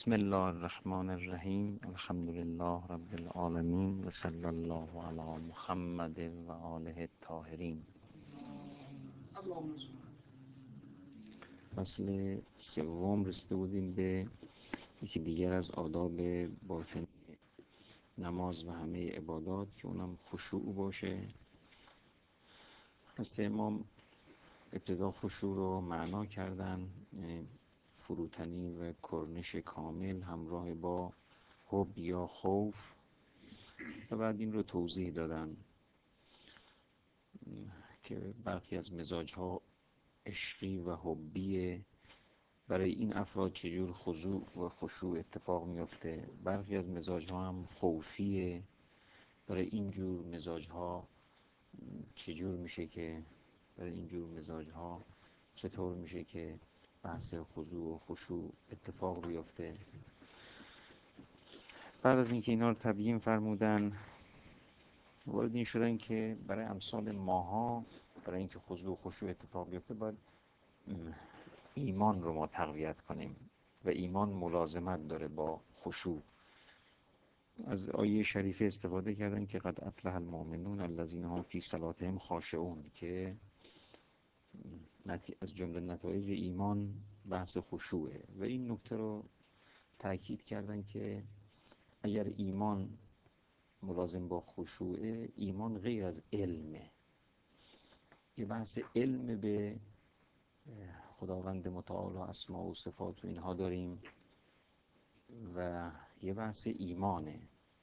بسم الله الرحمن الرحیم. الحمد لله رب العالمین و صلی الله علی محمد و آله الطاهرین. فصل سوم رسیده بودیم به یکی دیگر از آداب باطنی نماز و همه عبادات که اونم خشوع باشه. از امام ابتدا خشوع رو معنا کردن، فروتنی و کرنش کامل همراه با حب یا خوف، و بعد این رو توضیح دادن که برخی از مزاج‌ها عشقی و حبیه، برای این افراد چجور خضوع و خشوع اتفاق میفته. برخی از مزاج‌ها هم خوفیه، برای اینجور مزاج‌ها چجور میشه که برای اینجور مزاج‌ها چطور میشه که بحث خضوع و خشوع اتفاق بیفته. بعد از اینکه اینا رو تبیین فرمودن، وارد این شدن که برای امثال ماها، برای اینکه خضوع و خشوع اتفاق بیفته باید ایمان رو ما تقویت کنیم و ایمان ملازمت داره با خشوع. از آیه شریفه استفاده کردن که قد افلح المؤمنون الذین هم فی صلاتهم خاشعون، که از جمله نتایج ایمان بحث خشوعه، و این نکته رو تأکید کردن که اگر ایمان ملازم با خشوعه، ایمان غیر از علمه. یه بحث علم به خداوند متعال و اسماء و صفات و اینها داریم و یه بحث ایمانه.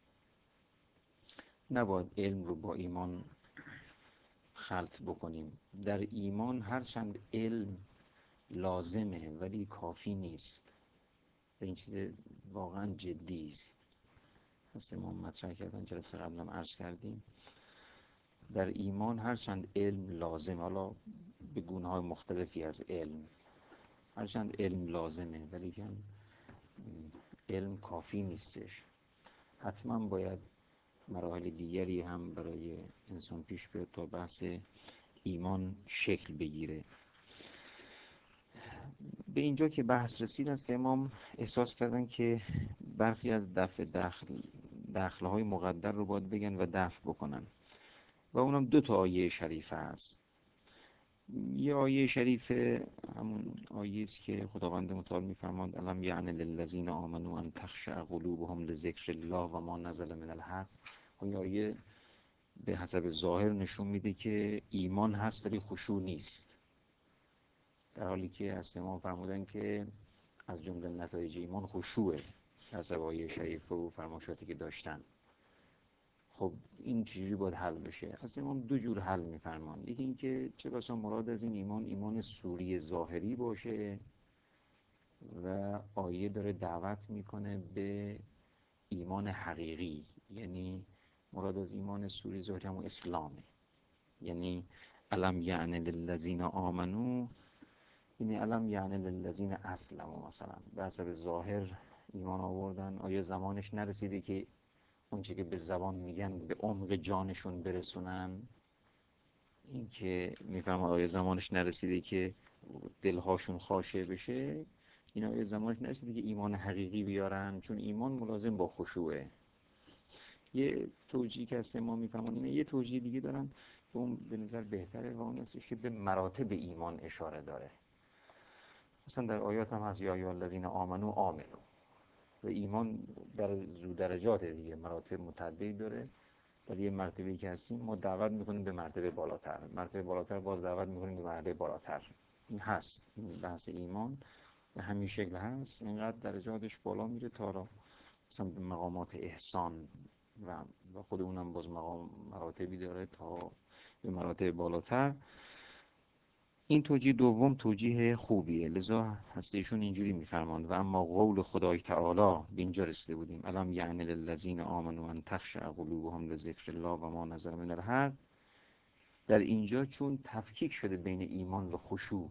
نباید علم رو با ایمان خلط بکنیم. در ایمان هرچند علم لازمه ولی کافی نیست. این چیز واقعا جدی است. هست ما مطرح کردن، جلسه قبلم عرض کردیم، در ایمان هرچند علم لازم، حالا به گونه‌های مختلفی از علم، هرچند علم لازمه ولی علم کافی نیستش. حتما باید مراحل دیگری هم برای انسان پیش بیاد تا بحث ایمان شکل بگیره. به اینجا که بحث رسید است که امام احساس کردن که برخی از دخلهای مقدر رو باید بگن و دفع بکنن، و اونم 2 آیه شریفه هست. یه آیه شریفه همون آیه است که خداوند متعال می‌فرماید الم یعن للذین آمنوا ان تخشع قلوبهم لذکر الله و ما نزل من الحق. این آیه به حسب ظاهر نشون میده که ایمان هست ولی خشوع نیست، در حالی که از امام فرمودن که از جمله نتایج ایمان خشوعه، حسب آیه شریفه و فرمایشاتی که داشتن. خب این چیزی باید حل بشه. از امام 2 جور حل میفرمان. یکی این که چه بسا مراد از این ایمان صوری ظاهری باشه و آیه داره دعوت میکنه به ایمان حقیقی، یعنی مراد از ایمان صوری ظاهری همون اسلامه. یعنی الم یعن للذین آمنو، یعنی الم یعن للذین اسلموا، مثلا به حسب ظاهر ایمان آوردن، آیا زمانش نرسیده که اون چه که به زبان میگن به عمق جانشون برسونن؟ این که میفهمم آیا زمانش نرسیده که دلهاشون خاشع بشه؟ این آیا زمانش نرسیده که ایمان حقیقی بیارن؟ چون ایمان ملازم با خشوعه. یه توجیه که از ما میفهمن اینه. یه توجیه دیگه دارن که اون به نظر بهتره و اون هستش که به مراتب ایمان اشاره داره. مثلا در آیات هم هست یا ایها الذین آمنوا آمنوا، و ایمان در ذو درجات دیگه، مراتب متعددی داره. در یه مرتبه‌ای که هستیم ما دعوت میکنیم به مرتبه بالاتر، مرتبه بالاتر باز دعوت میکنیم به مرتبه بالاتر. این هست، این بحث ایمان به همین شکل هست. اینقدر درجاتش بالا میره تا را مثلا به مقامات احسان و خود اونم باز مراتبی داره تا به مراتب بالاتر. این توجیه دوم توجیه خوبیه، لذا هستیشون اینجوری میفرماند و اما قول خدای تعالی، به اینجا رسیده بودیم الم یعن للذین آمنوا ان تخشع قلوبهم لذکر الله و ما نزل من الحق. در اینجا چون تفکیک شده بین ایمان و خشوع،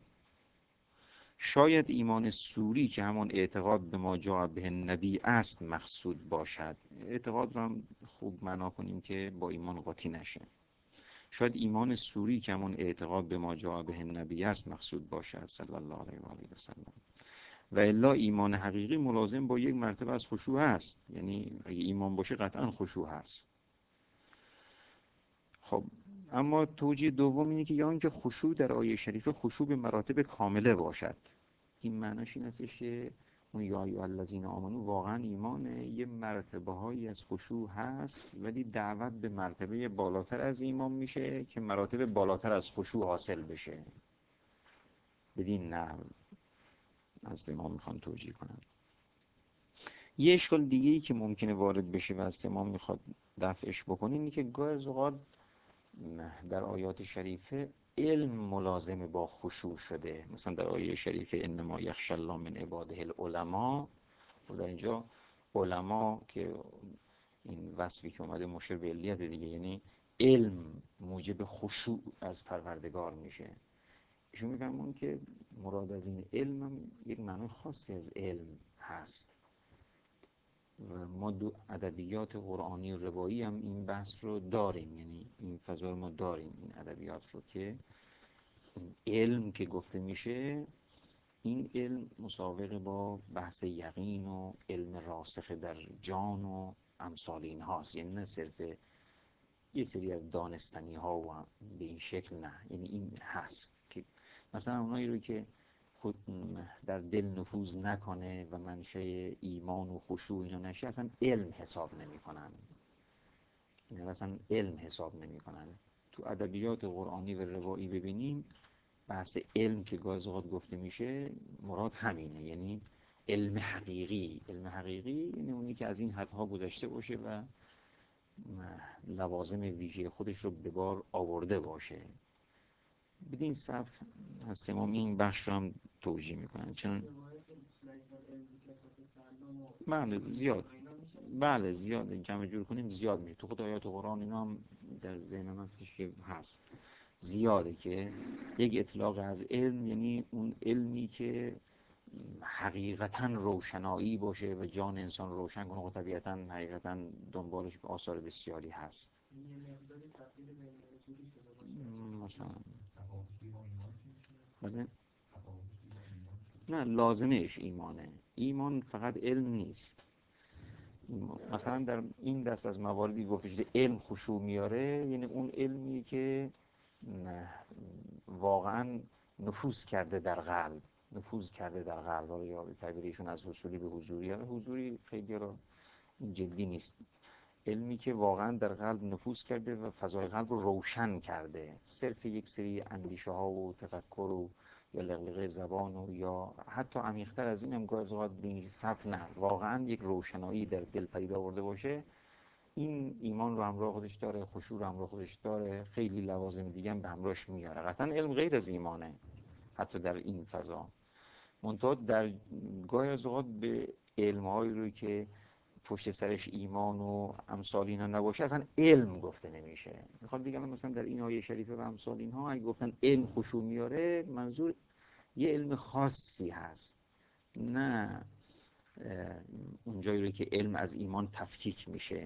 شاید ایمان صوری که همون اعتقاد به ما جاء به النبی است مقصود باشد. اعتقاد رو هم خوب معنا کنیم که با ایمان قاطی نشه. شاید ایمان صوری که همون اعتقاد به ما جاء به النبی است مقصود باشد صلی الله علیه و آله و سلم. و الا ایمان حقیقی ملازم با یک مرتبه از خشوع هست. یعنی اگه ایمان باشه قطعا خشوع هست. خب اما توجیه دوم اینه که یا اینکه خشوع در آیه شریفه خشوع به مراتب کامله باشد. این معناش این هستش که اون یا ایها الذین آمنو واقعا ایمانه، یه مرتبه هایی از خشوع هست، ولی دعوت به مرتبه بالاتر از ایمان میشه که مراتب بالاتر از خشوع حاصل بشه. بدین نه از امام میخوان توجیه کنن. یه اشکال دیگه ای که ممکنه وارد بشه و از امام میخواد دفعش بکنه اینه که گاهی از اوقات در آیات شریفه علم ملازم با خشوع شده. مثلا در آیه شریفه انما یخشی الله من عباده العلماء، و در اینجا علما که این وصفی که اومده مشیر به علیت دیگه، یعنی علم موجب خشوع از پروردگار میشه. ایشون میفهمون که مراد از این علم هم یک معنی خاصی از علم هست و ما دو ادبیات قرآنی و روایی هم این بحث رو داریم، یعنی این فضا رو ما داریم، این ادبیات رو که علم که گفته میشه این علم مساوق با بحث یقین و علم راسخ در جان و امثال این هاست. یعنی نه صرف یه سری از دانستنی ها و به این شکل، نه، یعنی این هست که مثلا اونایی رو که خود در دل نفوذ نکنه و منشه ایمان و خشوع اینا نشه اصلا علم حساب نمی کنن. یعنی اصلا علم حساب نمی کنن. تو ادبیات قرآنی و روایی ببینیم بحث علم که گاهی اوقات گفته میشه مراد همینه، یعنی علم حقیقی. علم حقیقی یعنی اونی که از این حدها گذشته باشه و لوازم ویژه خودش رو به بار آورده باشه. بدین سبک هست امام این بخش رو هم توجیه میکنن. چون بله زیاد جمع جور کنیم زیاد میشه. تو خود آیات قرآن اینا هم در ذهن من هستش که هست زیاده که یک اطلاق از علم یعنی اون علمی که حقیقتا روشنایی باشه و جان انسان روشن کنه و طبیعتا حقیقتا دنبالش آثار بسیاری هست. مثلا بله؟ نه لازمش ایمانه. ایمان فقط علم نیست. مثلا در این دست از مواردی گفته شده علم خشوع میاره، یعنی اون علمی که واقعا نفوذ کرده در قلب، یا به تعبیرشون از حصولی به حضوری، حضوری خیلی را جدی نیست، علمی که واقعا در قلب نفوذ کرده و فضای قلب رو روشن کرده. صرف یک سری اندیشه ها و تفکر و یا لغلغه زبان و یا حتی عمیق‌تر از این هم گاهی اوقات به صف نه، واقعا یک روشنایی در دل پیدا آورده باشه، این ایمان رو همراه خودش داره، خشوع رو همراه خودش داره، خیلی لوازم دیگه هم به همراهش میاره. قطعا علم غیر از ایمانه حتی در این فضا. منتها در گاهی از اوقات به علم‌هایی رو که پشت سرش ایمان و امثال اینا نباشه اصلا علم گفته نمیشه. میخواد بگم مثلا در این آیه شریفه و امثال اینها اگه گفتن علم خشوع میاره، منظور یه علم خاصی هست، نه اونجایی رو که علم از ایمان تفکیک میشه.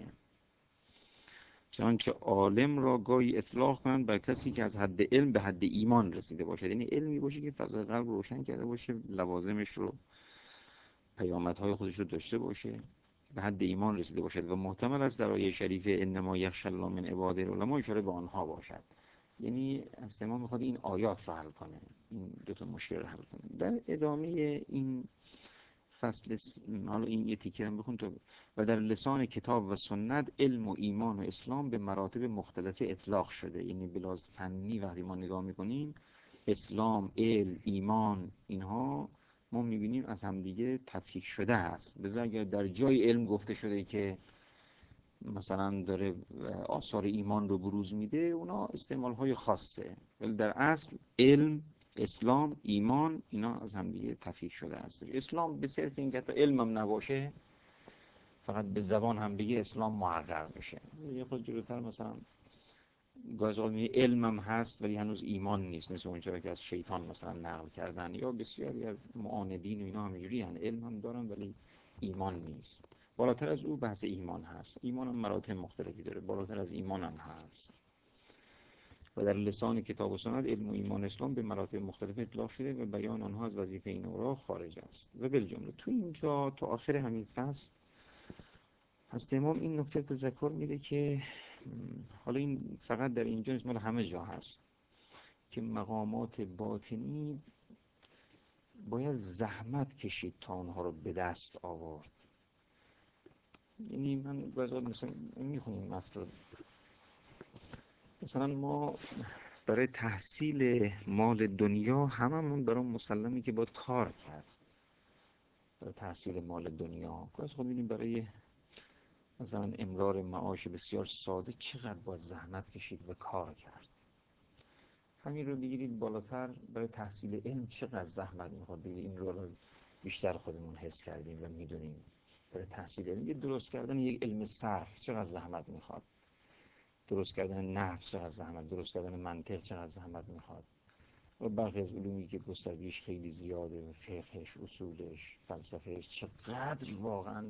چنانچه عالم را گاهی اطلاق کنند بر کسی که از حد علم به حد ایمان رسیده باشد، یعنی علمی باشه که فضای قلب روشن کرده باشه، لوازمش رو پیامدهای خودش رو داشته باشه، به حد ایمان رسیده باشد و محتمل است در آیه شریفه انما یخشی الله من عباده العلماء اشاره به آنها باشد. یعنی استماع میخواد این آیات رو حل کنه، این دو تا مشکل رو حل کنه. در ادامه این فصل حالا این یه تیکه هم بخون تو. و در لسان کتاب و سنت علم و ایمان و اسلام به مراتب مختلف اطلاق شده. یعنی بلاز فنی وقتی ما نگاه میکنیم اسلام، علم، ایمان، اینها ما میبینیم از هم دیگه تفکیک شده هست. بذار اگر در جای علم گفته شده که مثلا داره آثار ایمان رو بروز میده، اونا استعمال های خاصه، ولی در اصل علم، اسلام، ایمان اینا از هم دیگه تفکیک شده هست. اسلام به صرف این که تا علم هم نباشه فقط به زبان هم بگه اسلام محقق میشه. یه خود جلوتر مثلا گازالمی علم هم هست ولی هنوز ایمان نیست، مثل اونجا که از شیطان مثلا نقل کردن، یا بسیاری از معاندین و اینا همینجوری هن، علم هم دارن ولی ایمان نیست. بالاتر از او بحث ایمان هست. ایمان هم مراتب مختلفی داره، بالاتر از ایمان هم هست. و در لسان کتاب و سنت علم و ایمان اسلام به مراتب مختلف اطلاق شده و بیان آنها از وظیفه این اوراق خارج است. و بالجمله تو اینجا تا آخر همین فصل حضرت امام این نکته تذکر میده که حالا این فقط در اینجا نیست، مال همه جا هست که مقامات باطنی باید زحمت کشید تا اونها رو به دست آورد. یعنی من باید مثلا میخونیم مفروض مثلا ما برای تحصیل مال دنیا هممون برای مسلمی که باید کار کرد. برای تحصیل مال دنیا خب می‌بینیم برای مثلا امرار معاش بسیار ساده چقدر باید زحمت کشید و کار کرد. همین رو بگیرید بالاتر، برای تحصیل علم چقدر زحمت میخواد. بگیرید این رو بیشتر خودمون حس کردیم و میدونیم. برای تحصیل علم درست کردن یک علم صرف چقدر زحمت میخواد، درست کردن نحو چقدر زحمت، درست کردن منطق چقدر زحمت میخواد. و برخی از علومی که گستردیش خیلی زیاده، فقهش، اصولش، فلسفهش چقدر واقعا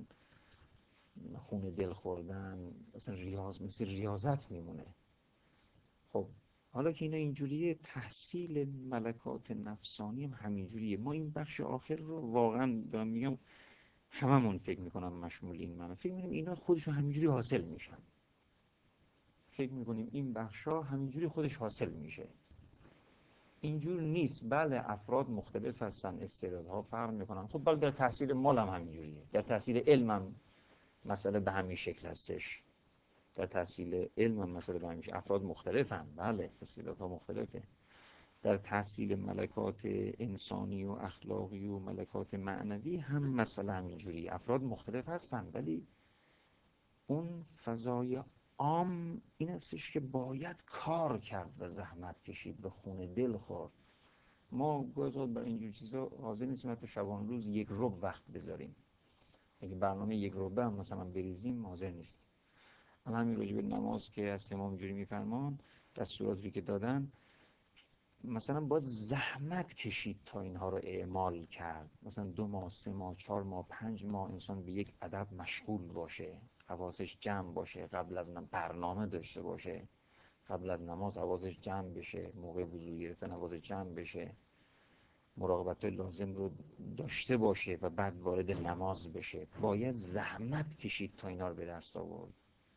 خون دل خوردن، مثل ریاضت میمونه. خب حالا که اینا اینجوریه، تحصیل ملکات نفسانی هم همینجوریه. ما این بخش آخر رو واقعا دارم میگم هممون فکر میکنم مشمول این منو فکر میکنیم اینا خودشون همینجوری حاصل میشن. فکر میکنیم این بخشا همینجوری خودش حاصل میشه. اینجور نیست. بله افراد مختلف هستن، استعدادها فرق میکنن. خب بله در تحصیل مال هم همینجوریه، در تحصیل علم هم مسئله به همین شکل هستش. در تحصیل علم هم مسئله به همین شکل، افراد مختلفن، بله استعدادها مختلفه. در تحصیل ملکات انسانی و اخلاقی و ملکات معنوی هم مسئله همینجوری، افراد مختلف هستن، ولی اون فضای عام این هستش که باید کار کرد و زحمت کشید، به خون دل خورد. ما گاهی برای اینجور چیزا حاضر نیستیم حتی شبان روز یک ربع وقت بذاریم. اگه برنامه یک ربع هم مثلا بریزیم حاضر نیست. الان همین راجع به نماز که از امام اینجوری میفرمان، دستوراتی که دادن، مثلا باید زحمت کشید تا اینها رو اعمال کرد. مثلا 2 ماه، 3 ماه، 4 ماه، 5 ماه انسان به یک ادب مشغول باشه، حواسش جمع باشه، قبل از برنامه داشته باشه، قبل از نماز حواسش جمع بشه، موقع وضو گرفتن حواسش جمع بشه، مراقبت لازم رو داشته باشه و بعد وارد نماز بشه. باید زحمت کشید تا اینا رو به دست آورد.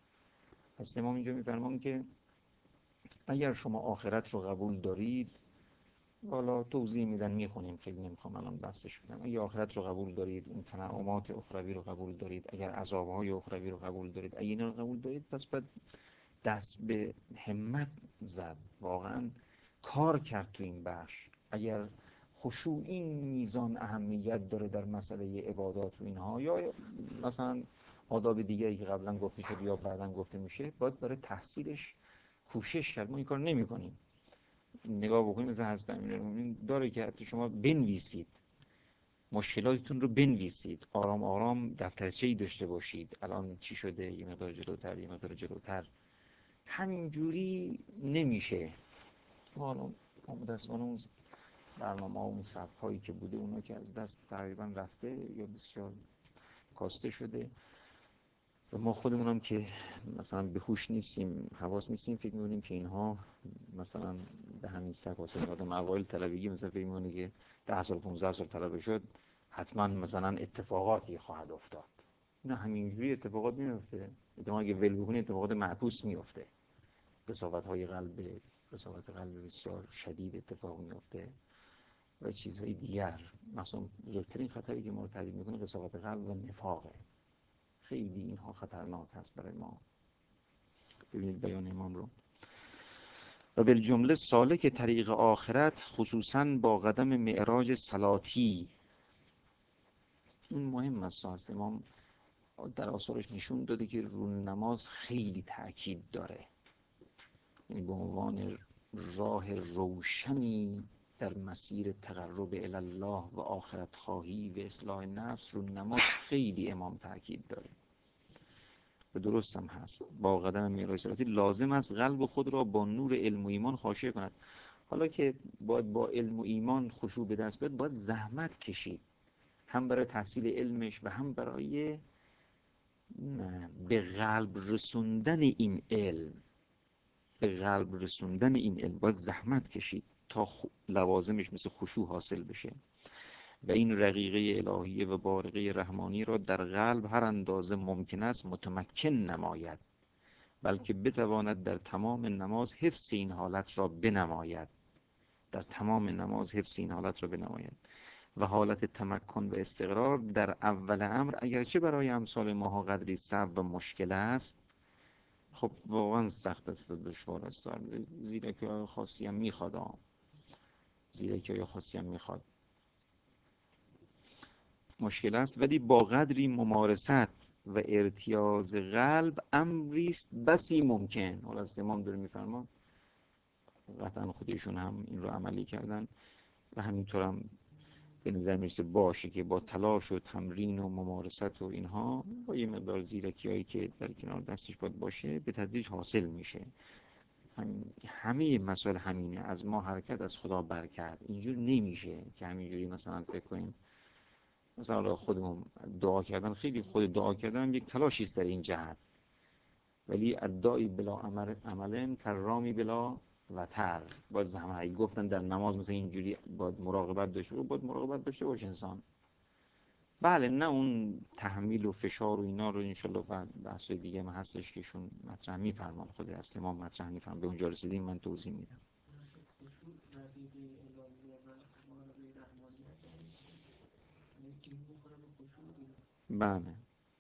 پس امام اینجا میفرمان که اگر شما آخرت رو قبول دارید، والا توضیح میدن میخونیم، خیلی نمیخوام الان بحثش بدم. اگر آخرت رو قبول دارید، اون تنعمات اخروی رو قبول دارید، اگر عذابهای اخروی رو قبول دارید، اگر اینا رو قبول دارید، پس باید دست به همت زد، واقعا کار کرد تو این بخش. اگر خشوع این میزان اهمیت داره در مسئله عبادات و اینها، یا مثلا آداب دیگری که قبلا گفته شد یا بعدا گفته میشه، باید برای تحصیلش کوشش کرد. ما این کار نمی کنیم. نگاه بکنید مثلا حضرت امیرالمومنین داره که حتی شما بنویسید، مشکلاتتون رو بنویسید، آرام آرام دفترچه‌ای داشته باشید، الان چی شده، یه مقدار جلوتر، یه مقدار جلوتر. همینجوری نمیشه. حالا متأسفانه اون برنامه و اون صفحایی که بوده، اونا که از دست تقریبا رفته یا بسیار کاسته شده و ما خودمون هم که مثلا به هوش نیستیم، حواس نیستیم، فکر می‌کنیم که اینها مثلا به همین سکاسه آدم اوایل طلبگی مثلا فکر می‌کنه که 10 سال 15 سال طلبه شد حتما مثلا اتفاقاتی خواهد افتاد. نه همینجوری اتفاقات نمیفته. اتفاقا اگه ول بکنی اتفاقات معکوس میفته. قساوت‌های قلب، قساوت قلب بسیار شدید اتفاق میفته و چیزهای دیگر. مثلا بزرگترین خطری که ما رو تهدید میکنه قساوت قلب و نفاقه. خیلی اینها خطرناک هست برای ما. ببینید بیان امام رو. و بالجمله سالک طریق آخرت خصوصاً با قدم معراج صلاتی، این مهم است. امام در آثارش نشون داده که رو نماز خیلی تأکید داره، یعنی به عنوان راه روشنی در مسیر تقرب الی الله و آخرت خواهی و اصلاح نفس، رو نماز خیلی امام تأکید داره و درست هم هست. با قدم معراج صلاتی لازم است قلب خود را با نور علم و ایمان خاشع کند. حالا که باید با علم و ایمان خشوع به دست بیاد، باید زحمت کشید، هم برای تحصیل علمش و هم برای به قلب رسوندن این علم. به قلب رسوندن این علم باید زحمت کشید تا لوازمش مثل خشوع حاصل بشه و این رقیقه الهیه و بارقه رحمانی را در قلب هر اندازه ممکن است متمکن نماید، بلکه بتواند در تمام نماز حفظ این حالت را بنماید، در تمام نماز حفظ این حالت را بنماید. و حالت تمکن و استقرار در اول امر اگرچه برای امثال ماها قدری صعب و مشکل است، خب واقعا سخت است و دشوار است، زیرا که خاصی هم میخواد، زیرا که خاصی هم میخواد، مشکل است، ولی با قدری ممارست و ارتیاز قلب امری است بسی ممکن. حالا از امام داره میفرما، قطعا خودشون هم این رو عملی کردن و همینطور هم به نظر میرسه باشه که با تلاش و تمرین و ممارست و اینها، با یه مقدار زیرکی هایی که در کنار دستش باید باشه، به تدریج حاصل میشه. همه مسائل همینه، از ما حرکت از خدا برکت. اینجور نمیشه که همینجوری مثلا فکر کنیم مثلا خودمون دعا کردن، خیلی خود دعا کردن یک تلاشی است در این جهت، ولی الداعی بلا عمل کرامی بلا وتر. باید زحمت گفتن در نماز مثلا اینجوری باید مراقبت داشته باشه، باید مراقبت داشته باشه انسان. بله، نه اون تحمیل و فشار و اینا رو انشالله و بحثای دیگه هم هستش که شون مطرح میفرمان، خود از امام مطرح میفرمان، به اونجا رسیدیم من توضیح میدم. بله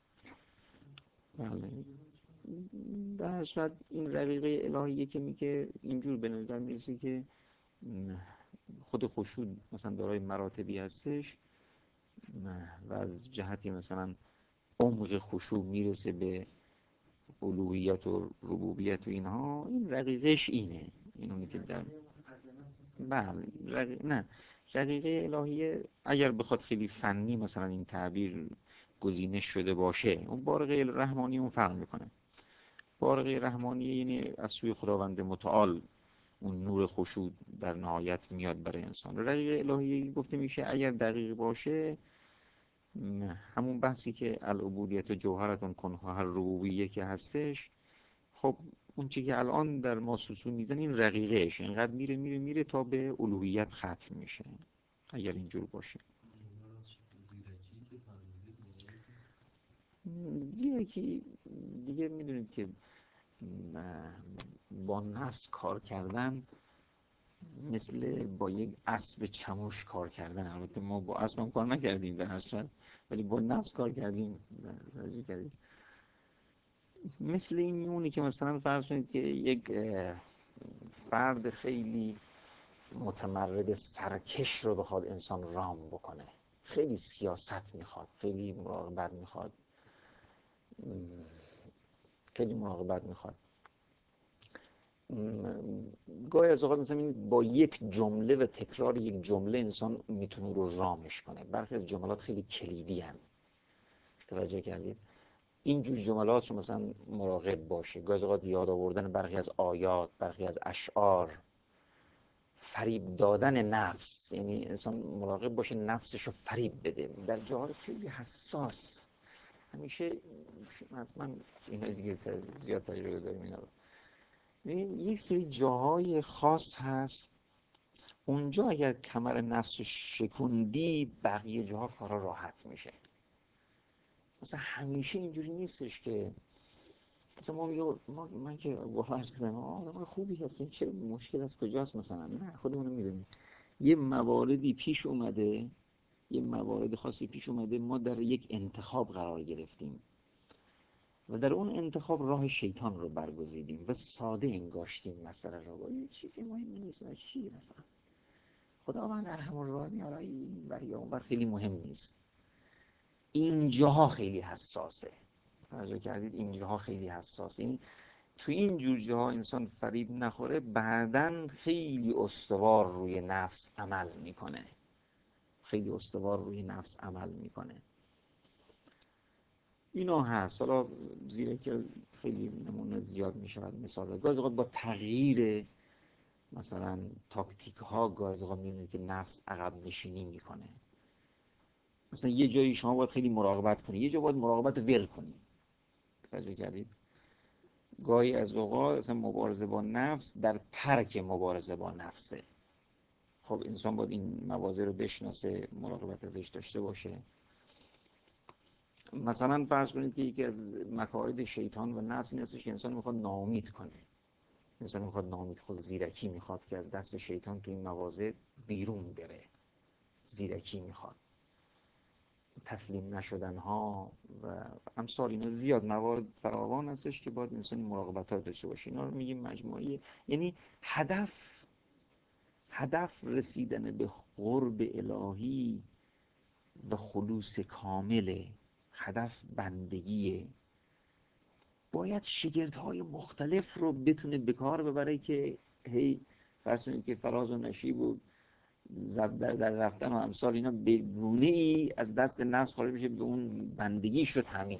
بله، در صورت این رقیقه الهیه که میگه اینجور به نظر میرسه که خود خشوع مثلا دارای مراتبی هستش و از جهتی مثلا عمق خشوع میرسه به الوهیت و ربوبیت و اینها. این رقیقش اینه، اینونی که در بله نه، رقیقه الهیه اگر بخواد خیلی فنی مثلا این تعبیر گزینش شده باشه، اون بارقه رحمانی اون فرق میکنه. بارقه رحمانی یعنی از سوی خداوند متعال اون نور خشوع در نهایت میاد برای انسان. رقیقه الهیه گفته میشه اگر دقیق باشه، همون بحثی که العبودیت جوهرتون کنها هر ربوبیه که هستش، خب اون چی که الان در ما سوسو میزن این رقیقهش اینقدر میره میره میره تا به الوهیت ختم میشه اگر اینجور باشه. یکی دیگه میدونید که با نفس کار کردن مثل با یک اسب چموش کار کردن. البته ما با اسب هم کار نکردیم به هر صورت، ولی با نفس کار کردیم. مثل این میمونه که مثلا فرض کنید که یک فرد خیلی متمرد سرکش رو بخواد انسان رام بکنه، خیلی سیاست میخواد، خیلی مراقبت میخواد، خیلی مراقبت میخواد. گاهی از اوقات مثلا با یک جمله و تکرار یک جمله انسان میتونه رو رامش کنه. برخی از جملات خیلی کلیدی هستند، توجه کردید؟ اینجور جملات رو مثلا مراقب باشه. گاهی از اوقات یاد آوردن برخی از آیات، برخی از اشعار، فریب دادن نفس، یعنی انسان مراقب باشه نفسش رو فریب بده در جاهای خیلی حساس. همیشه من اینا دیگه زیاد تجربه داریم اینا رو. یک سری جاهای خاص هست اونجا اگر کمر نفس شکوندی بقیه جاها کارا راحت میشه. مثلا همیشه اینجوری نیستش که مثلا ما میگه من که عرض کردم آدم خوبی هستیم چه مشکل از کجاست، مثلا نه، خودمون میدونیم یه مواردی پیش اومده، یه موارد خاصی پیش اومده، ما در یک انتخاب قرار گرفتیم و در اون انتخاب راه شیطان رو برگزیدیم و ساده انگاشتیم مسئله رو. این چیزی مهمی نیست، برای چی مثلا خداوند ارحم الراحمین، حالا این برای اون بر خیلی مهم نیست. اینجاها خیلی حساسه، توجه کردید؟ اینجاها خیلی حساسه. این تو این جور جاها انسان فریب نخوره، بعدن خیلی استوار روی نفس عمل میکنه، خیلی استوار روی نفس عمل میکنه. اینا هست. حالا زیرا که خیلی نمونه زیاد میشود مثال، گاهی اوقات با تغییر مثلا تاکتیک ها گاهی اوقات میبینید که نفس عقب نشینی میکنه. مثلا یه جایی شما باید خیلی مراقبت کنی، یه جا باید مراقبت ول کنی، توجه کردید؟ گاهی از اوقات اصلا مبارزه با نفس در ترک مبارزه با نفسه. خب انسان باید این مواضع رو بشناسه، مراقبت ازش داشته باشه. مثلا فرض کنید که یکی از مکائد شیطان و نفس این هستش که انسان میخواد ناامید کنه. انسان میخواد ناامید، خود زیرکی میخواد که از دست شیطان تو این مواضع بیرون بره. زیرکی میخواد، تسلیم نشدن ها و امثال اینا زیاد موارد فراوان هستش که باید انسان مراقبت ها داشته باشه. اینا رو میگیم مجموعی، یعنی هدف رسیدن به قرب الهی و خلوص کامله. هدف بندگیه. باید شگردهای مختلف رو بتونه به کار ببره که هی فرض کنید که فراز و نشیب و در رفتن و امثال اینا به گونه‌ای از دست نفس خارج بشه، به اون بندگیش رو تامین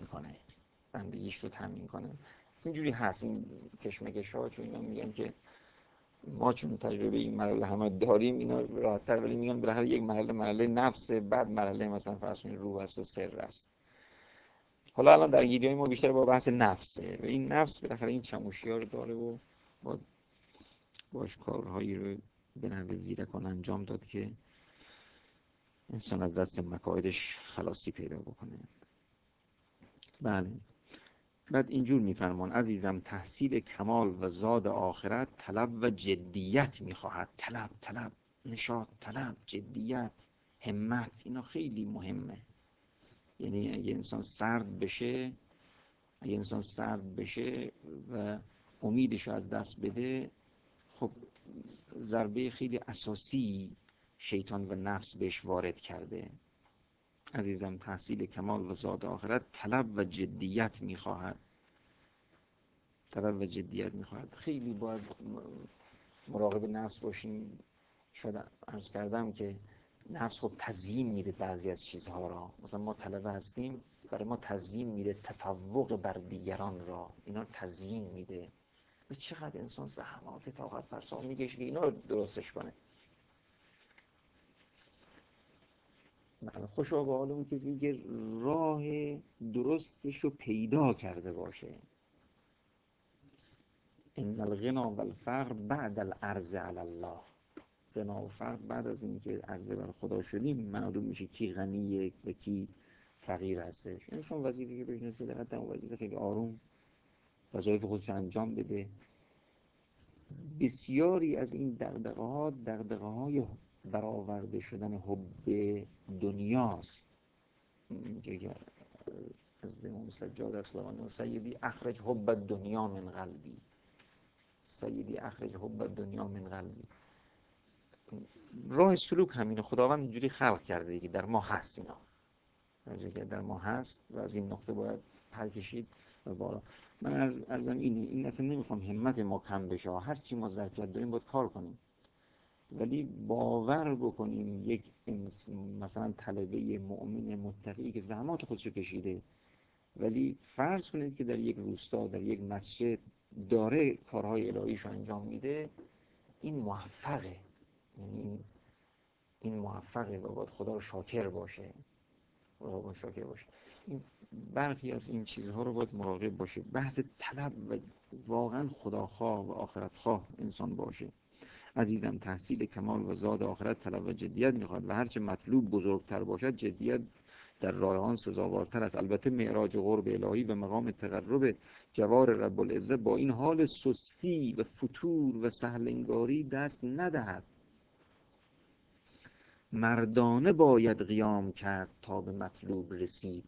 کنه. اینجوری هست این کشمکش‌ها. چون اینا میگن که ما چون تجربه این مرحله همه داریم اینا راحت‌تر، ولی میگن بالاخره یک مرحله نفس، بعد مرحله مثلا فرض کنید روح است و سر است. حالا الان درگیری‌های ما بیشتر با بحث نفسه و این نفس بالاخره این چموشی‌ها رو داره و باش کارهایی رو به نحو زیرکانه انجام داد که انسان از دست مکائدش خلاصی پیدا بکنه. بله. بعد اینجور میفرمان عزیزم تحصیل کمال و زاد آخرت طلب و جدیت میخواهد. طلب، نشاط طلب، جدیت، همت، اینا خیلی مهمه. یعنی اگه انسان سرد بشه و امیدش رو از دست بده، خب ضربه خیلی اساسی شیطان و نفس بهش وارد کرده. عزیزم تحصیل کمال و زاد آخرت طلب و جدیت میخواهد. خیلی باید مراقب نفس باشیم. شاید عرض کردم که نفس خب تزیین میده بعضی از چیزها را. مثلا ما طلبه هستیم، برای ما تزیین میده تفوق بر دیگران را، اینا تزیین میده. و چقدر انسان زحمات طاقت فرسا میکشه که اینا رو درستش کنه. خوشا به حال اون کسی که راه درستش رو پیدا کرده باشه. ان الغنا و الفقر بعد العرض علی الله. غنا و فقر بعد از این که عرضه بر خدا شدیم معلوم میشه کی غنیه و کی فقیر هستش. انسان وظیفه که بشناسه در حد اون وظیفه خیلی آروم وظایف خودش انجام بده. بسیاری از این دغدغه های برآورده شدن حب دنیاست. اینجوری که از امام سجاد اخلاقان سیدی اخرج حب الدنیا من قلبی. راه سلوک همینه. خداوند اینجوری خلق کرده که در ما هست اینا. اینجوری که در ما هست و از این نقطه باید پر کشید و بالا. من ارزم این اصلا نمیخوام همت ما کم بشه. هر چی ما ظرفیت داریم باید کار کنیم. ولی باور بکنیم یک مثلا طلبه مؤمن متقی که زحمات خودشو کشیده، ولی فرض کنید که در یک روستا، در یک مسجد داره کارهای الهیشو انجام میده، این موفقه. یعنی این موفقه و باید خدا رو شاکر باشه. این برخی از این چیزها رو باید مراقب باشه. بحث طلب و واقعا خداخواه و آخرتخواه انسان باشه. عزیزم تحصیل کمال و زاد آخرت طلب و جدیت میخواد و هرچه مطلوب بزرگتر باشد جدیت در راه آن سزاوارتر است. البته معراج قرب الهی و مقام تقرب جوار رب العزه با این حال سستی و فتور و سهل انگاری دست ندهد. مردانه باید قیام کرد تا به مطلوب رسید.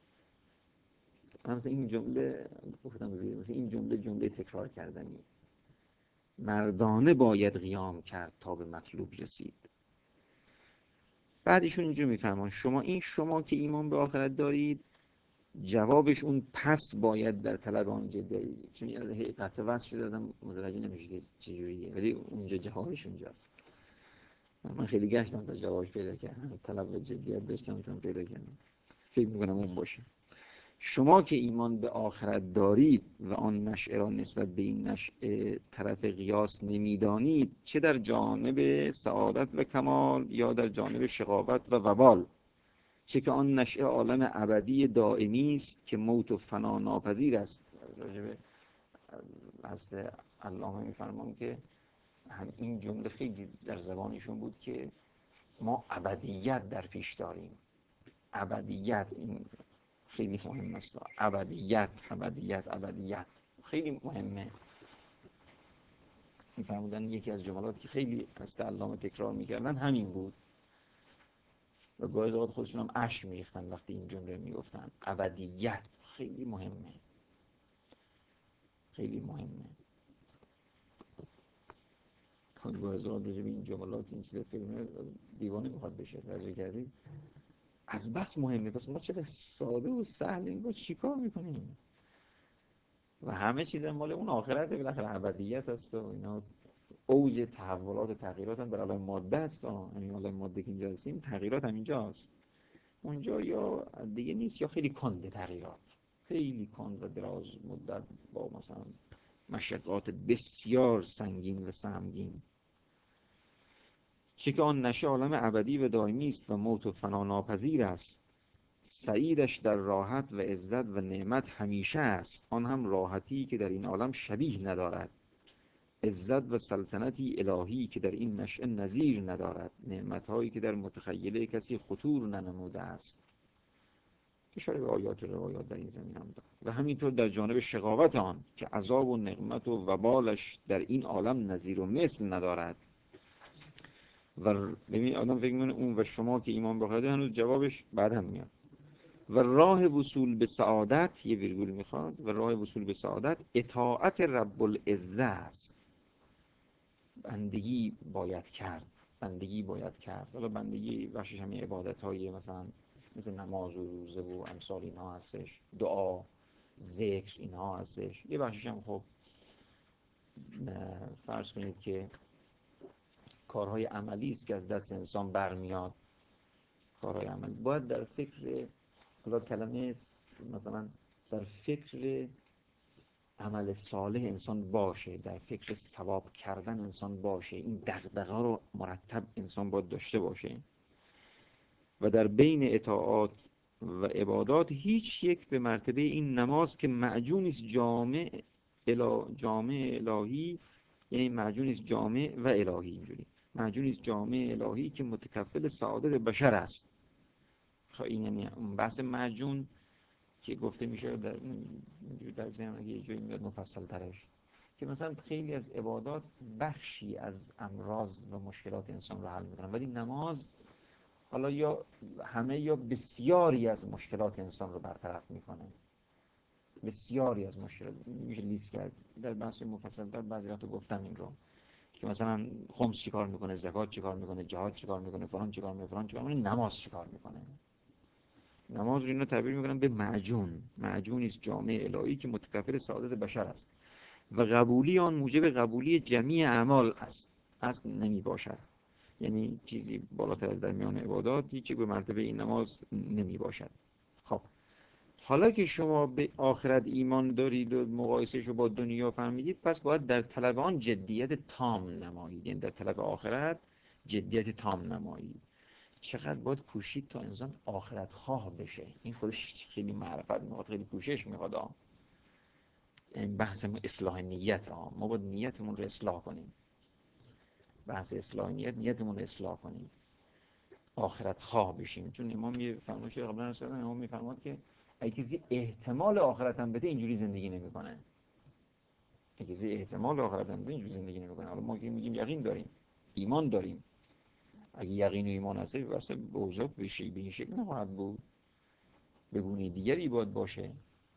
مثلا این جمله گفتم زیر، مثلا این جمله تکرار کردنی. مردانه باید قیام کرد تا به مطلوب رسید. بعدشون اینجور میفرمان شما که ایمان به آخرت دارید، جوابش اون پس باید در طلب آن جدی. چون قطع وصل شده دادم متوجه نمیشه که چجوریه، ولی اونجا جوابش اونجاست. من خیلی گشتم تا جوابش پیدا کردم. طلب و جدیت داشتم تا پیدا کردم. فکر میکنم اون باشه. شما که ایمان به آخرت دارید و آن نشأه را نسبت به این نشأه طرف قیاس نمیدانید، چه در جانب سعادت و کمال یا در جانب شقاوت و وبال، چه که آن نشأه عالم ابدی دائمی است که موت و فنا ناپذیر است. حضرت علامه میفرمان که هم این جمله خیلی در زبانشون بود که ما ابدیت در پیش داریم. ابدیت این خیلی مهم است. ابدیت ابدیت ابدیت خیلی مهمه. میفرمودن یکی از جملاتی که خیلی از علامه تکرار میکردن همین بود و گاهی اوقات خودشون هم اشک میریختن وقتی این جمله میگفتن. ابدیت خیلی مهمه، خیلی مهمه. گاهی اوقات راجع به این جملات این چیزا فکر دیوانه میخواد بشه. توجه کردید؟ از بس مهمه. پس ما چقدر ساده و سهل اینو چیکار میکنیم و همه چیز مال اون آخرته، بالاخره ابدیت هست و اینا. اوج تحولات و تغییرات هم در عالم ماده است. همین عالم ماده که اینجا هستیم تغییرات هم اینجاست. اونجا یا دیگه نیست یا خیلی کنده تغییرات، خیلی کند و دراز مدت با مثلا مشقات بسیار سنگین و سهمگین. چه که آن نشه عالم ابدی و دائمی است و موت و فنا ناپذیر است. سعیدش در راحت و عزت و نعمت همیشه است. آن هم راحتی که در این عالم شبیه ندارد، عزت و سلطنتی الهی که در این نشأه نظیر ندارد، نعمتهایی که در متخیله کسی خطور ننموده است. اشاره به آیات و روایات در این زمین هم دارد. و همینطور در جانب شقاوت آن که عذاب و نقمت و وبالش در این عالم نظیر و مثل ندارد. و ببین آدم فکر می‌کنه اون و شما که ایمان بخواهده هنوز جوابش بعد هم میاد. و راه وصول به سعادت، یه ویرگول میخواد، و راه وصول به سعادت اطاعت رب العزه است. بندگی باید کرد، بندگی باید کرد. حالا بندگی بخشش همین عبادت های مثل نماز و روزه و امثال اینها هستش، دعا، ذکر اینها هستش. یه بخشش هم خب فرض کنید که کارهای عملی است که از دست انسان برمیاد. کارهای عملی باید در فکر، حالا کلمه مثلا در فکر عمل صالح انسان باشه، در فکر ثواب کردن انسان باشه. این دغدغه رو مرتب انسان باید داشته باشه. و در بین اطاعات و عبادات هیچ یک به مرتبه این نماز که معجونی است جامع الهی، یعنی معجونی است جامع و الهی، اینجوری معجونی است جامع الهی که متکفل سعادت بشر است. خب این یعنی اون بحث معجون که گفته میشه در ذهن یه جایی میاد مفصل ترش، که مثلا خیلی از عبادات بخشی از امراض و مشکلات انسان رو حل میکنن، ولی نماز حالا یا همه یا بسیاری از مشکلات انسان رو برطرف میکنه. بسیاری از مشکلات میشه لیست کرد در بحث مفصل تر. بعضی وقتا گفتم این رو که مثلا خمس چیکار میکنه، زکات چیکار میکنه، جهاد چیکار میکنه، فلان چیکار میکنه، فلان چیکار میکنه، نماز چیکار میکنه. نماز رو اینا تعبیر میکنن به معجون. معجونی است جامع الهی که متکفل سعادت بشر است و قبولی آن موجب قبولی جمیع اعمال است نمی باشد. یعنی چیزی بالاتر در میان عبادات هیچی به مرتبه این نماز نمی باشد. خب حالا که شما به آخرت ایمان دارید و مقایسهش رو با دنیا فهمیدید، پس باید در طلب آن جدیت تام نمایید. یعنی در طلب آخرت جدیت تام نمایید. چقدر باید کوشید تا انسان آخرت خواه بشه. این خودش خیلی معرفت میخواد، خیلی کوشش میخواد. این بحث اصلاح نیت ما باید نیتمون رو اصلاح کنیم. بحث اصلاح نیتمون رو اصلاح کنیم، آخرت خواه بشیم. چون امام یه فرمایش قبلا رسول امام میفرماد که اگه کسی احتمال آخرت هم بده اینجوری زندگی نمیکنه. اگه کسی احتمال آخرت هم بده اینجوری زندگی نمیکنه. حالا ما که میگیم یقین داریم، ایمان داریم، اگه یقین و ایمان هست واسه اوضاع به این شکل نخواهد بود، به گونه دیگری باید باشه.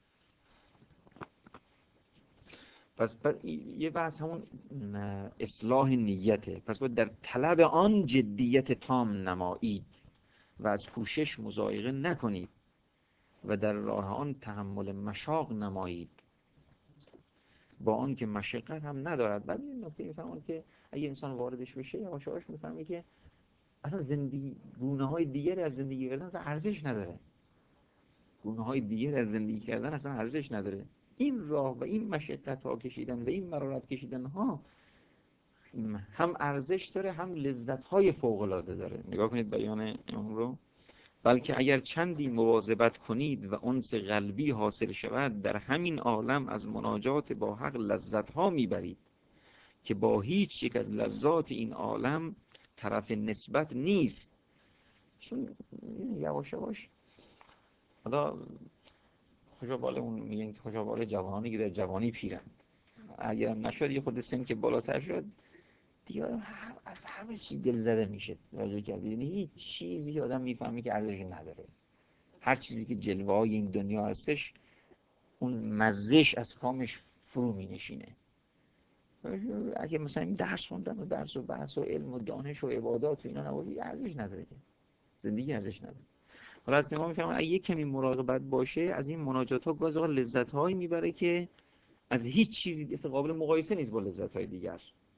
پس یه بحث همون اصلاح نیته. پس باید در طلب آن جدیت تام نمایید و از کوشش مضایقه نکنید و در راه آن تحمل مشاق نمایید، با آن که مشقت هم ندارد. بعد این نکته میفهمون که اگه انسان واردش بشه یواش یواش میفهمه که اصلا زندگی گونه های دیگری از زندگی کردن اصلا ارزش نداره. گونه های دیگری از زندگی کردن اصلا ارزش نداره. این راه و این مشقت ها کشیدن و این مرارت کشیدن ها هم ارزش داره، هم لذت های فوق العاده داره. نگاه کنید بیان امام رو. بلکه اگر چندی مواظبت کنید و انس قلبی حاصل شود، در همین عالم از مناجات با حق لذت‌ها میبرید که با هیچ یک از لذات این عالم طرف نسبت نیست. چون یواش یواش حالا خوشا بال اون میگن که خوشا بال جوانی که در جوانی پیرن، اگرم نشد یه خود سن که بالاتر شد دیگه از همه چی دل زده میشه راجع کردی، یعنی هیچ چیزی آدم میفهمی که ارزشی نداره. هر چیزی که جلوه های این دنیا هستش اون مزهش از کامش فرو می نشینه. اگه مثلا این درس خوندن و درس و بحث و علم و دانش و عبادات و اینا نبودی ارزش نداره که زندگی ارزش نداره. حالا از ما میفهمم اگه یک کمی مراقبت باشه از این مناجات ها گاز لذت هایی میبره که از هیچ چیزی اصلا قابل مقایسه نیست با لذت های دیگر.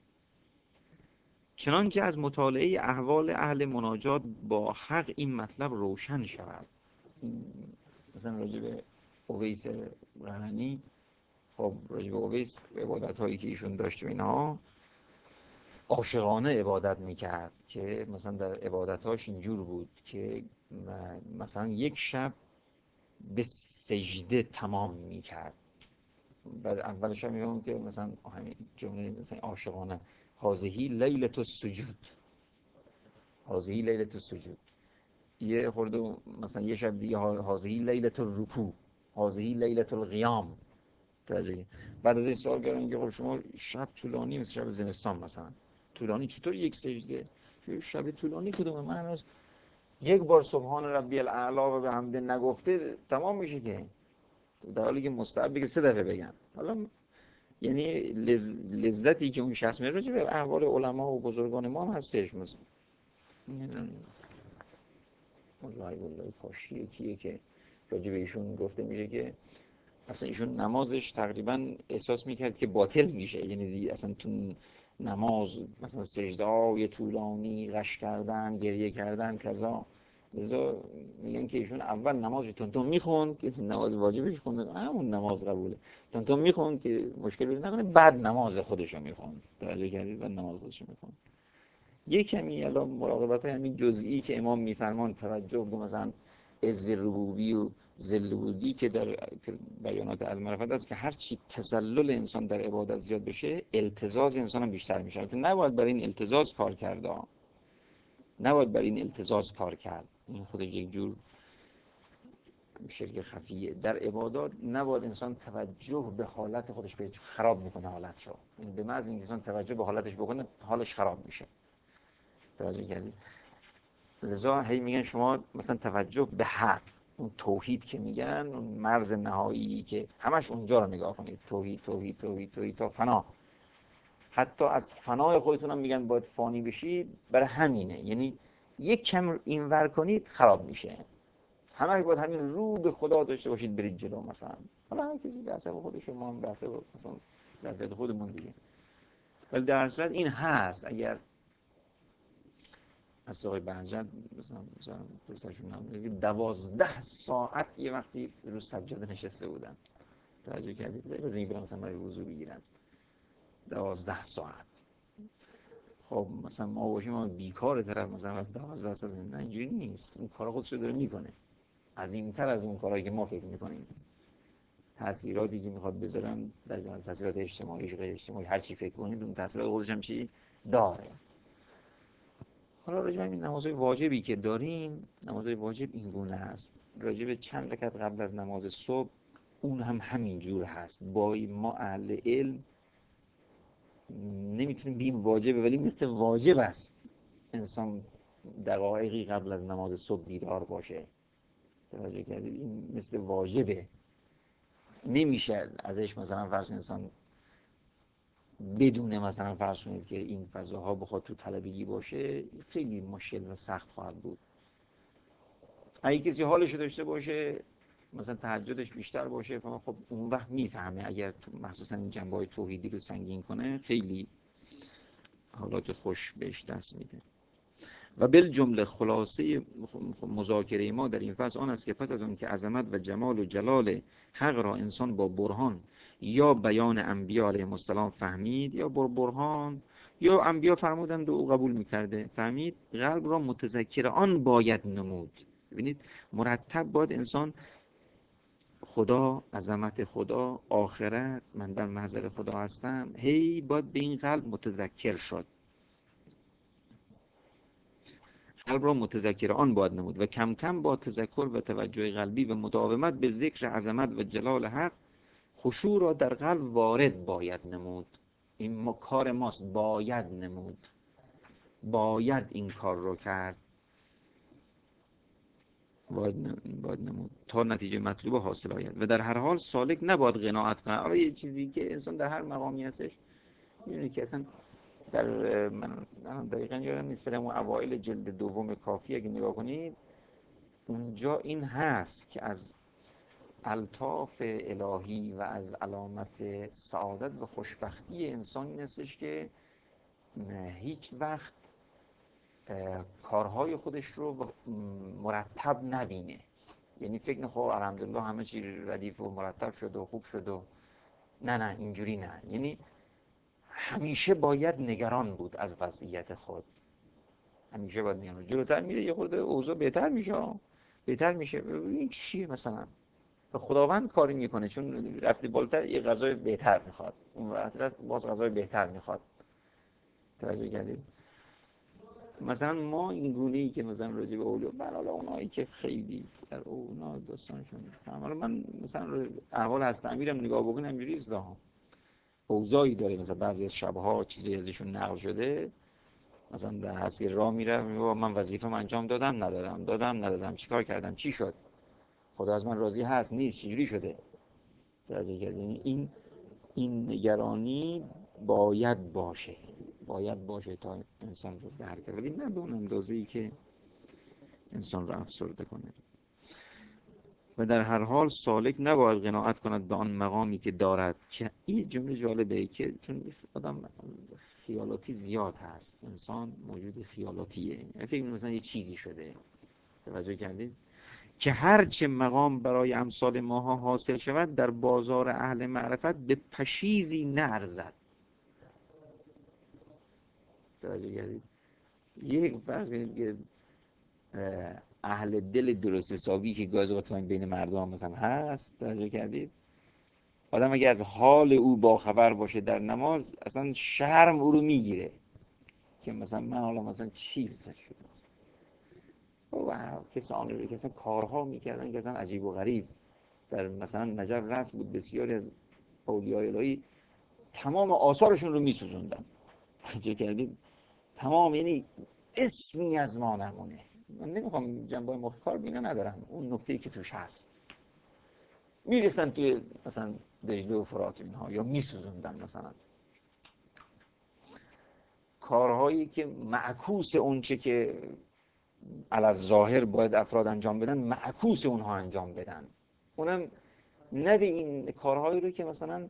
چنانچه از مطالعه احوال اهل مناجات با حق این مطلب روشن شود. مثلا راجع به اویس رنانی، خب راجع به اویس عبادت هایی که ایشون داشت و اینا عاشقانه عبادت میکرد که مثلا در عبادتاش اینجور بود که مثلا یک شب به سجده تمام میکرد. بعد اول شب میگم که مثلا همین جمله مثلا عاشقانه هذهی لیلة السجود، هذهی لیلة السجود. یه خورده مثلا یه شب دیگه هذهی لیلة الرکوع، هذهی لیلة القیام. بعد از این سوال کردن که خب شما شب طولانی مثل شب زمستان مثلا طولانی چطور یک سجده؟ شب طولانی کدومه؟ من هنوز یک بار سبحان ربی الاعلی و به حمده نگفته تمام میشه که، در حالی که مستحبه که 3 دفعه بگن. حالا یعنی لذتی که اون شخص میره راجع به احوال علما و بزرگان ما هم هستش. مثلا والله پاشیه کیه که راجع به ایشون گفته میشه که اصلا ایشون نمازش تقریبا احساس میکرد که باطل میشه، یعنی اصلا تو نماز مثلا سجده‌های طولانی غش کردن گریه کردن کذا، لذا میگن که ایشون اول نماز تون میخوند، نماز واجبش خوند همون نماز قبوله، تون میخوند که مشکل پیدا نکنه، بعد نماز خودشو میخوند. توجه کردید؟ بعد نماز خودشو میخوند. یه کمی الان مراقبت همین جزئی که امام میفرمان توجه به مثلا عز ربوبی و ذل وجودی که در بیانات المعرفت است که هر چی تسلل انسان در عبادت زیاد بشه التزاز انسان هم بیشتر میشه. البته نباید برای این التزاز کار کرد، نباید برای این التزاز کار کرد، این خودش یک جور شرک خفیه در عبادات. نباید انسان توجه به حالت خودش به خراب میکنه حالتشو، به محض اینکه انسان توجه به حالتش بکنه حالش خراب میشه. توجه کردید؟ لذا هی میگن شما مثلا توجه به حق، اون توحید که میگن اون مرز نهایی که همش اونجا رو نگاه کنید، توحید توحید توحید توحید تا فنا. حتی از فنای خودتون هم میگن باید فانی بشید، برای همینه. یعنی یک کم اینور کنید خراب میشه. همه باید همین رو به خدا داشته باشید برید جلو. مثلا حالا هر کسی به حسب خودش، ما هم به حسب مثلا ظرفیت خودمون دیگه. ولی در اصل این هست. اگر از آقای بهجت مثلا پسرشون هم 12 ساعت یه وقتی رو سجاده نشسته بودن، توجه کردید؟ از این برای مثلا برای وضو بگیرن 12 ساعت. خب مثلا ما باشیم ما بیکار طرف مثلا از 12 ساعت، نه اینجوری نیست. اون کارا خودش رو داره میکنه، عظیم‌تر از اون کارهایی که ما فکر میکنیم. تاثیراتی که میخواد بذارن در تاثیرات اجتماعی غیر اجتماعی هر چی فکر کنید اون تاثیرات خودش هم چی داره. حالا راجع به این نمازهای واجبی که داریم، نمازهای واجب این گونه است. راجع به چند رکعت قبل از نماز صبح اون هم همین جور هست. با ما اهل علم نمیتونیم بگیم واجبه، ولی مثل واجب است انسان دقایقی قبل از نماز صبح بیدار باشه. توجه کردید؟ این مثل واجبه، نمیشه ازش مثلا فرض انسان بدون مثلا فرض کنید که این فضاها بخواد تو طلبگی باشه خیلی مشکل و سخت خواهد بود. اگه کسی حالش داشته باشه مثلا تهجدش بیشتر باشه، خب اون وقت میفهمه. اگر مخصوصا این جنبه‌های توحیدی رو سنگین کنه خیلی حالات خوش بهش دست میده. و بالجمله خلاصه مذاکره ما در این فصل آن است که پس از آن که عظمت و جمال و جلال حق را انسان با برهان یا بیان انبیاء علیهم السلام فهمید، یا برهان یا انبیاء فرمودند و او قبول میکرده فهمید، قلب را متذکر آن باید نمود. ببینید مرتب باید انسان خدا، عظمت خدا، آخرت، من در محضر خدا هستم، هی باید به این قلب متذکر شد، قلب را متذکر آن باید نمود و کم کم با تذکر و توجه قلبی و مداومت به ذکر عظمت و جلال حق خشوع را در قلب وارد باید نمود. این کار ماست، باید نمود، باید این کار رو کرد، باید نمود تا نتیجه مطلوب حاصل آید. و در هر حال سالک نباید قناعت کنه. حالا یه چیزی که انسان در هر مقامی هستش می‌دونه که اصلا در من دقیقاً یادم نیست، ولی اون اوایل جلد دوم کافی اگه نگاه کنید اونجا این هست که از الطاف الهی و از علامت سعادت و خوشبختی انسان این هستش که هیچ وقت کارهای خودش رو مرتب نبینه. یعنی فکر نه خب الحمدلله همه چی ردیف و مرتب شد و خوب شد و نه اینجوری نه. یعنی همیشه باید نگران بود از وضعیت خود، همیشه باید نگران. جلوتر میره یه خورده اوضاع بهتر میشه این چیه مثلا خداوند کاری میکنه چون رفتی بالاتر یه غذای بهتر میخواد، اون وقت باز غذای بهتر میخواد. توجه کردید؟ مثلا ما این گونه‌ای که مثلا راجع به اولیا، حالا اونایی که خیلی در اونا داستانشون حالا من مثلا احوال هست امیرم نگاه بکنم اینجوری است، اوضاعی داره مثلا بعضی از شبها چیزی ازشون نقل شده، مثلا در حسی راه میره من وظیفه‌ام انجام ندادم چیکار کردم چی شد، خدا از من راضی هست نیست چجوری شده. یعنی این نگرانی باید باشه تا انسان رو درک کنه، ولی نه به اون اندازه‌ای که انسان رو افسرده کنه. و در هر حال سالک نباید قناعت کند به آن مقامی که دارد، که این جمله جالبه که چون آدم خیالاتی زیاد هست، انسان موجود خیالاتیه، فکر مثلا یه چیزی شده. توجه کردید که هرچه مقام برای امثال ماها حاصل شود در بازار اهل معرفت به پشیزی نرزد. توجه کردید یک فرض کنید که اهل دل درست حسابی که گاز اوقات بین مردم مثلا هست، توجه کردید آدم اگه از حال او باخبر باشه در نماز اصلا شرم او رو میگیره که مثلا من حالا مثلا چی شده واو کسانی رو که اصلا کارها میکردن که اصلا عجیب و غریب. در مثلا نجف رسم بود بسیاری از اولیای الهی تمام آثارشون رو میسوزوندن. توجه کردید تمام، یعنی اسمی از ما نمونه. من نمیخوام جنبه مخکار بینا ندارم، اون نکته‌ای که توش هست میریختن توی مثلا دجله و فرات اینها یا میسوزوندن. مثلا کارهایی که معکوس اونچه که علی ظاهر باید افراد انجام بدن معکوس اونها انجام بدن، اونم نه به این کارهایی رو که مثلا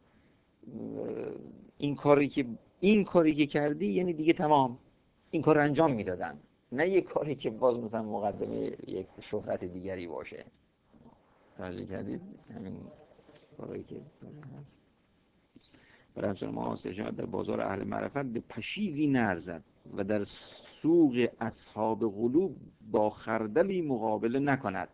این کاری که کردی یعنی دیگه تمام این کار انجام میدادن، نه یک کاری که باز مثلا مقدمه یک شهرت دیگری باشه. توجه کردید همین کاری که هست برای همچنان ما حاصل شود در بازار اهل معرفت به پشیزی نرزد و در سوق اصحاب قلوب با خردلی مقابله نکند.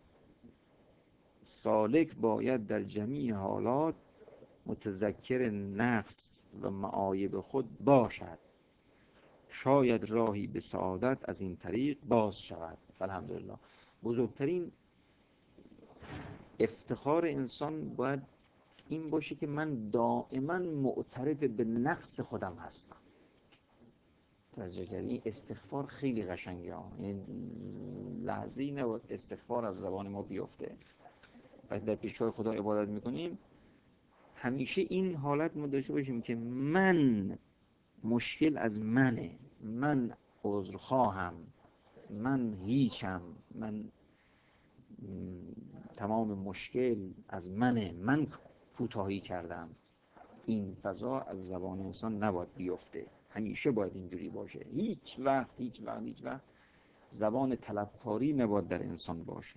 سالک باید در جمیع حالات متذکر نقص و معایب خود باشد، شاید راهی به سعادت از این طریق باز شود. الحمدلله بزرگترین افتخار انسان باید این باشه که من دائما معترف به نقص خودم هستم. توجه کردید این استغفار خیلی قشنگه ها، این لحظه‌ای نباید استغفار از زبان ما بیفته. وقتی در پیشگاه خدا عبادت میکنیم همیشه این حالت ما داشته باشیم که من مشکل از منه، من عذرخواهم، من هیچم، من تمام مشکل از منه، من کوتاهی کردم. این فضا از زبان انسان نباید بیفته، همیشه باید اینجوری باشه. هیچ وقت زبان طلبکاری نباید در انسان باشه.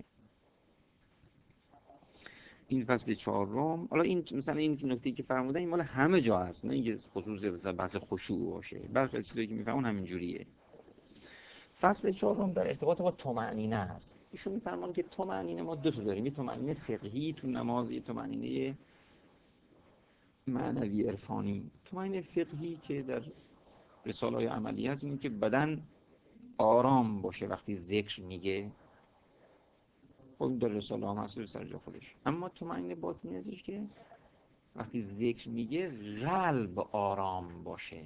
این فصل 4، حالا این مثلا این نکته که فرمودن این مال همه جا هست، نه اینکه خصوص مثلا بحث خشوع باشه، برخی چیزایی که میفهمون همین جوریه. فصل چهارم در ارتباط با طمأنینه است. ایشون می‌فرمایند که طمأنینه ما دو تا داریم، یه طمأنینه فقهی تو نماز، یه طمأنینه معنوی عرفانی. طمأنینه فقهی که در رساله‌های عملی هست اینه که بدن آرام باشه وقتی ذکر میگه، خب در رساله هم هست سر جا خودش. اما طمأنینه باطنی ازش که وقتی ذکر میگه قلب آرام باشه.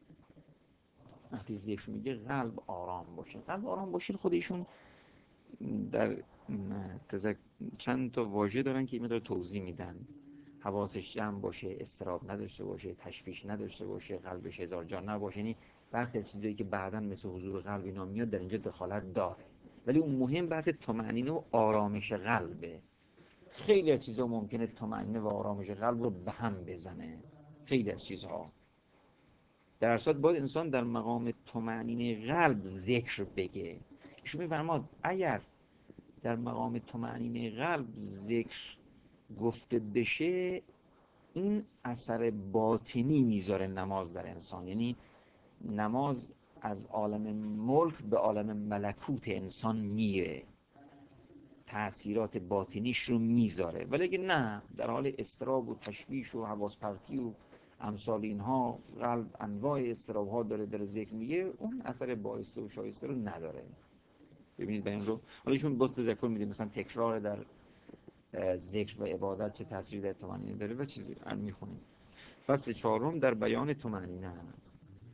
وقتی ذکر میگه قلب آرام باشه. قلب آرام باشه خود ایشون در چند تا واژه دارن که این مقدار توضیح میدن. حواسش جمع باشه، اضطراب نداشته باشه، تشویش نداشته باشه، قلبش هزار جا نباشه. یعنی برخی از چیزایی که بعداً مثل حضور قلب اینا میاد در اینجا دخالت داره. ولی اون مهم بحث طمأنینه و آرامش قلبه. خیلی از چیزها ممکنه طمأنینه و آرامش قلب رو به هم بزنه. خیلی از چیزها. در اصل باید انسان در مقام طمأنینه قلب ذکر بگه. ایشون می‌فرماد اگر در مقام طمأنینه قلب ذکر گفته بشه، این اثر باطنی میذاره نماز در انسان. یعنی نماز از عالم ملک به عالم ملکوت انسان میره، تأثیرات باطنیش رو میذاره. ولی اگه نه، در حال اضطراب و تشویش و حواس پرتی و امثال اینها، قلب انواع اضطراب ها داره ذکر میگه، اون اثر بایسته و شایسته رو نداره. ببینید بیان رو حالا ایشون باز تذکر میده مثلا تکرار در ذکر و عبادت چه تأثیری در طمأنینه داره و چیزی میخونیم. فصل چهارم در بیان طمأنینه هست.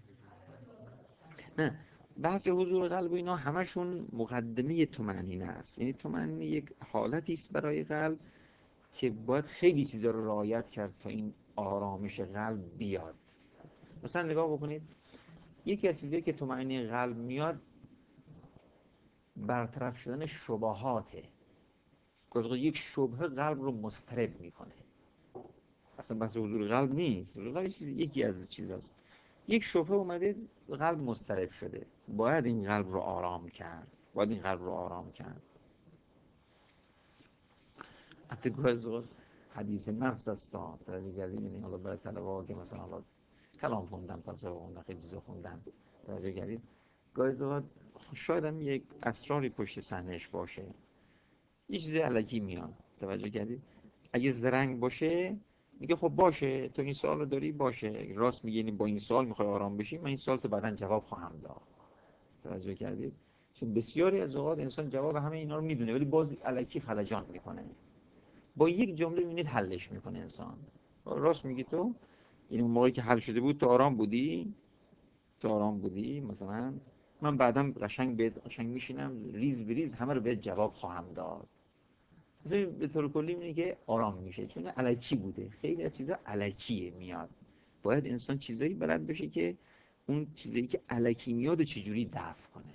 نه، بحث حضور قلب و اینا همشون مقدمه طمأنینه است. یعنی طمأنینه یک حالتی است برای قلب که باید خیلی چیزا رو رعایت کرد تا این آرامش قلب بیاد. مثلا نگاه بکنید، یکی از چیزایی که طمأنینه قلب میاد برطرف شدن شبهاته. یک شبهه قلب رو مضطرب میکنه. اصلا بحث حضور قلب نیست. حضور قلب یکی از چیزاست. یک شبهه اومده، قلب مضطرب شده، باید این قلب رو آرام کرد. حتی گاهی از اوقات حدیث نفس است. توجه یعنی حالا برای طلبه‌ها که مثلا حالا کلام خوندن، فلسفه خوندن، خیلی چیزا خوندن، توجه کردید گاهی از اوقات شاید هم یک اسراری پشت صحنه‌اش باشه، یه چیز الکی میاد. توجه کردید اگه زرنگ باشه میگه خب باشه، تو این سوال رو داری، باشه، راست میگی، با این سوال میخوای آرام بشی، من این سوال تو بعداً جواب خواهم داد. توجه کردید چون بسیاری از اوقات انسان جواب همه اینا رو میدونه ولی باز الکی خلجان میکنه. با یک جمله میبینید حلش میکنه انسان. راست میگی تو، این اون موقعی که حل شده بود تو آرام بودی مثلا، من بعداً قشنگ میشینم ریز بریز همه رو به جواب خواهم داد. مثلا به طور کلی اینه که آرام میشه چون الکی بوده. خیلی از چیزا الکیه میاد. باید انسان چیزایی بلد بشه که اون چیزایی که الکی میاد و چجوری دفع کنه.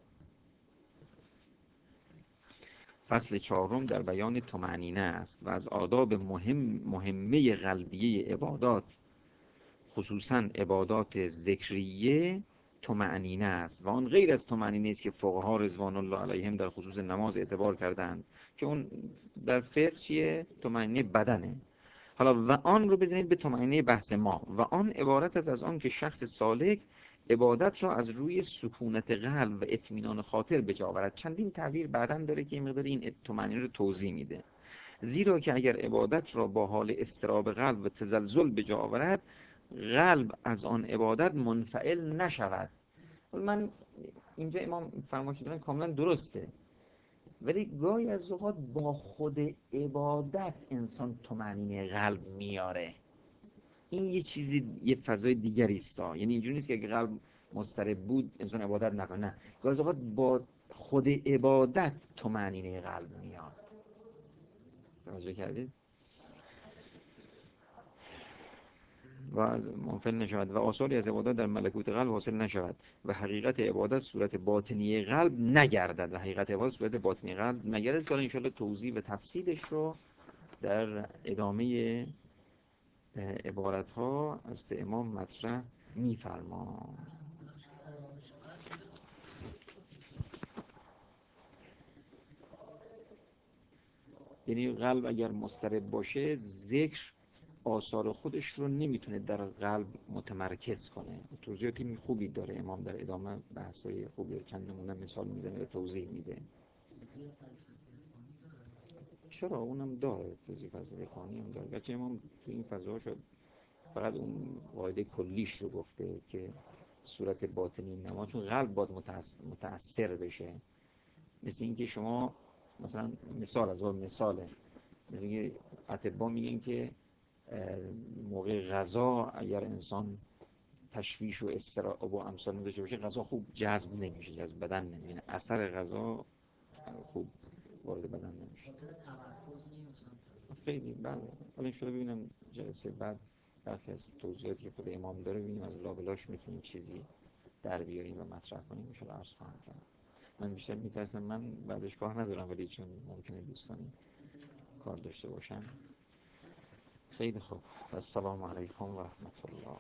فصل چهارم در بیان طمأنینه است و از آداب مهمه قلبیه عبادات، خصوصا عبادات ذکریه، طمأنینه است و آن غیر از طمأنینه است که فقها رضوان الله علیهم در خصوص نماز اعتبار کردند که اون در فقه چیه؟ طمأنینه بدنه. حالا و آن رو بزنید به طمأنینه بحث ما، و آن عبارت از آن که شخص سالک عبادت را از روی سکونت قلب و اطمینان خاطر به جا آورد. چندین تعبیر بعداً داره که این مقدار این طمأنینه رو توضیح میده. زیرا که اگر عبادت را با حال اضطراب قلب و تزلزل به جا آورد، قلب از آن عبادت منفعل نشود. من اینجا امام فرمایش دادن کاملا درسته، ولی گاهی از اوقات با خود عبادت انسان طمأنینه قلب میاره. این یه چیزی، یه فضای دیگری است. یعنی اینجوری نیست که اگه قلب مضطرب بود انسان عبادت نکنه، نه، گاهی از اوقات با خود عبادت طمأنینه قلب میاد. توجه کردید؟ و منفعل نشود و آثاری از عبادت در ملکوت قلب حاصل نشود و حقیقت عبادت صورت باطنی قلب نگردد که انشاءالله توضیح و تفصیلش رو در ادامه عبارت ها از امام مطرح میفرما. یعنی قلب اگر مضطرب باشه ذکر آثار خودش رو نمیتونه در قلب متمرکز کنه. توضیحاتی خوبی داره امام در ادامه، بحثای خوبی، چند نمونه مثال میزنه و توضیح میده. چرا اونم داره توضیح فلسفه خانی هم داره، گرچه امام تو این فضا شد فقط اون قاعده کلیش رو گفته که صورت باطنی نما، چون قلب باید متأثر بشه. مثل اینکه شما مثلا مثال از مثاله، مثل اینکه اطباء میگن که موقع غذا اگر انسان تشویش و استراب و امثال داشته باشه، غذا خوب جذب نمیشه، جذب بدن نمیشه، اثر غذا خوب وارد بدن نمیشه. خیلی بله. حالا شده ببینم جلسه بعد برخی از توضیحاتی که خود امام داره ببینیم از لابلاش میتونیم چیزی در بیاریم و مطرح کنیم. میشه عرض خواهم کرد. من بیشتر میترسم من بعدش کار ندارم، ولی چون ممکنه دوستانی کار داشته باشن. خیلی خوب. السلام علیکم و رحمت الله.